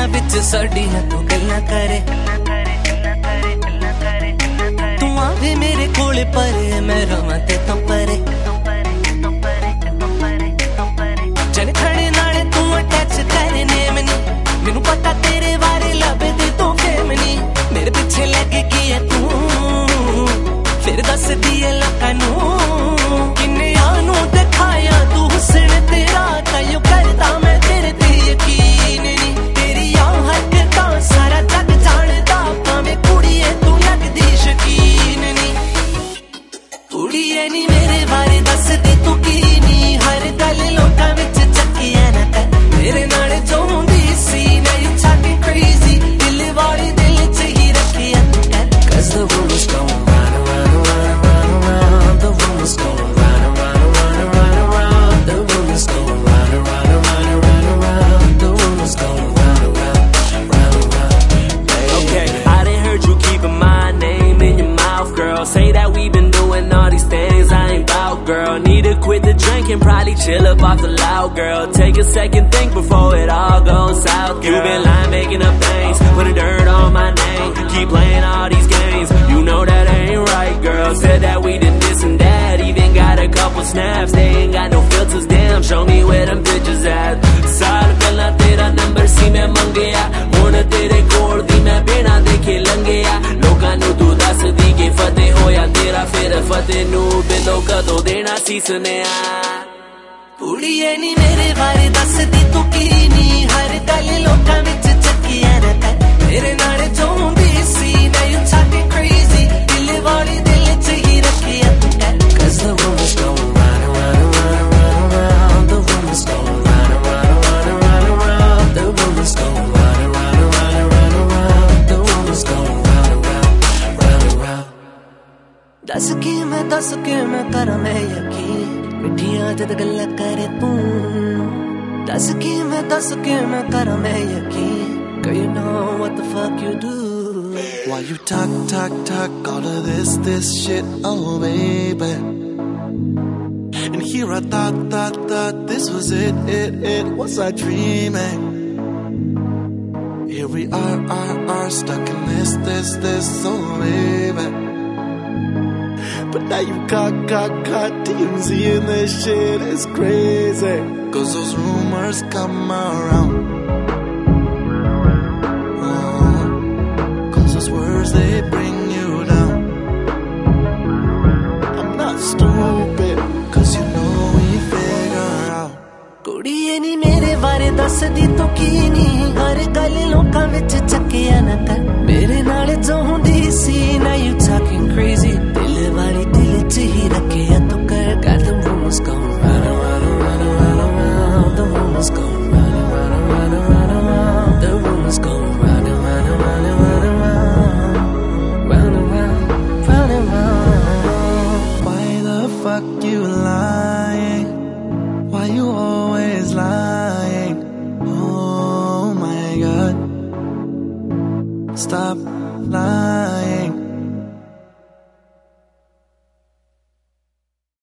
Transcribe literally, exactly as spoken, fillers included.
बिच साडियां तू गल्लां करे तू आवे मेरे कोल परे मैं रवां ते तो परे जन खड़े नाले तू अटैच करे नेम नी मैनू पता तेरे बारे लभदी तू फेम नी मेरे पिछे लग गई है तू फिर दस दिए लोकां नू किन्ने आनू दिखाया तू हुस्न तेरा ताइयों करदा मैं तेरे ते यकीन नी तेरी आ हरकतां सारा जग जानदा भावें कुड़िए तू लगदी शकीन नी कुड़िए नी मेरे बारे दसदी तू की नी हर गल लोकां विच चक्कियां ना कर मेरे नाल जो हुंदी सी now you talking crazy दिल वाली दिल च ही रखिया तू कर cause the rumors going round and round and round and round and round the rumors going round and round and round and round and round the rumors going round and round and round and round and round the rumors going round and round round and round hey. Okay, I done heard you keeping my name in your mouth, girl. Say that we've been doing all these things I ain't bout, girl. Need to quit the drinking, probably chill up off the loud, girl. Take a second, think before it all goes south, girl. You been lying, making up things, putting dirt on my name. Keep playing all these games, you know that ain't right, girl. Said that we did this and that, even got a couple snaps. They ain't got no filters, damn, show me where them pictures at. Saal pehla tera number si main mangeya, hun tere kol di main bina dekhe langeya. Lokan nu tu dasdi ke fateh hoya tera, fir fateh nu bilo kado dena sees neya. कुड़िए नी मेरे बारे दसदी तू की नी हर गल लोकां विच चक्कियां ना कर मेरे नाल जो हुंदी सी now you talking crazy दिल वाली दिल च ही रखिया तू कर cause the rumors going round and round and round and round and round the rumors going round and round and round and round and round the rumors going round and round and round and round and round the rumors going round and round round and round दस की मैं दस के मैं करा मैं यकीन मिठियां जद गल्लां करे तू दस की मैं दस के मैं करा मैं यकीन girl you know what the fuck you do why you talk talk talk all of this this shit oh baby and here I thought thought thought this was it it it was I dreaming here we are are are stuck in this this this oh baby. But now you got, got, got T M Z and this shit is crazy cause those rumors come around oh, cause those words they bring you down. I'm not stupid cause you know we figure out कुड़िए नी मेरे बारे दसदी तू की नी हर गल लोकां विच चक्कियां ना कर मेरे नाल जो हुंदी सी now you talking crazy दिल वाली दिल च ही रखिया तू कर got the rumors going round and round and round and round and round the rumors going round and round and round and round and round the rumors going round and round and round and round and round round and round round and round. Why the fuck you lying? Why you always lying? Oh my god, stop lying.